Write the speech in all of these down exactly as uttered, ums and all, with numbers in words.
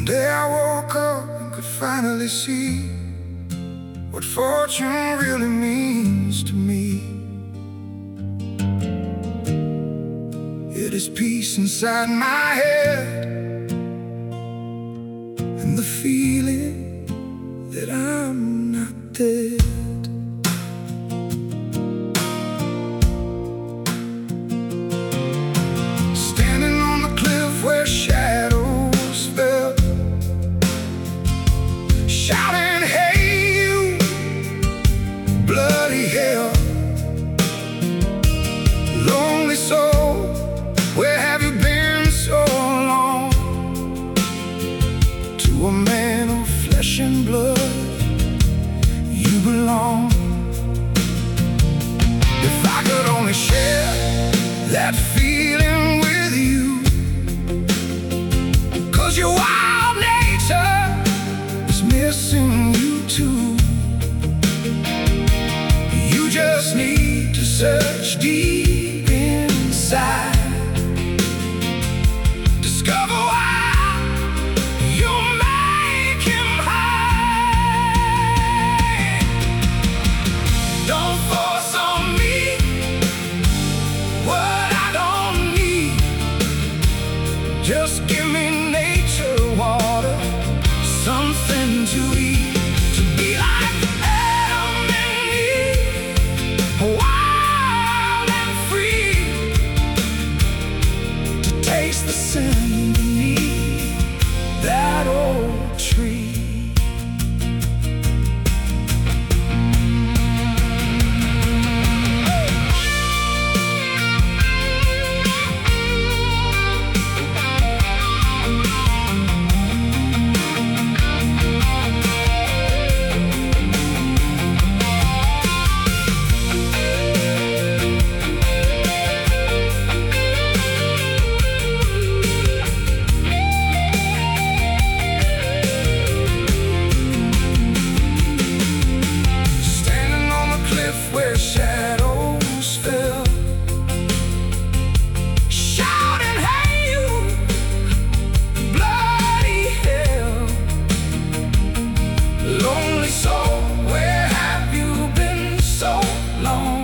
day I woke up and could finally see what fortune really means to me. It is peace inside my head and the feeling that I'm not dead. Standing on the cliff where shadows fell, shouting, hey you, bloody hell. Lonely soul, where have you been so long? To a man of flesh and blood, you belong. If I could only share that feeling with you, 'cause your wild nature is missing you too. You just need to search deep inside, discover why you make him high. Don't force on me what I don't need. Just give me nature, water, something to eat, to be like Adam and Eve, wild and free, to taste the sin beneath that old tree. Standing on the cliff where shadows fell, shouting, hey you, bloody hell. Lonely soul, where have you been so long?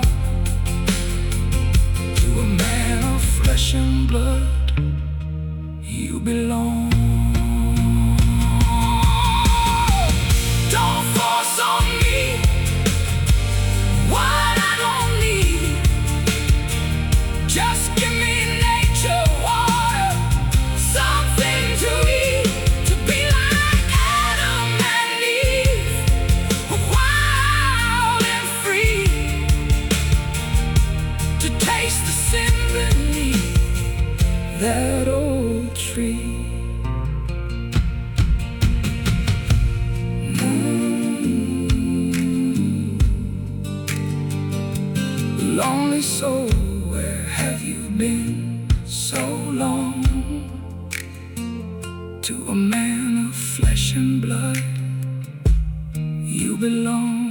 To a man of flesh and blood, you belong. Don't force on me what I don't need. Just give me nature, water, something to eat, to be like Adam and Eve, wild and free, to taste the sin beneath that old tree. Lonely soul, where have you been so long? To a man of flesh and blood, you belong.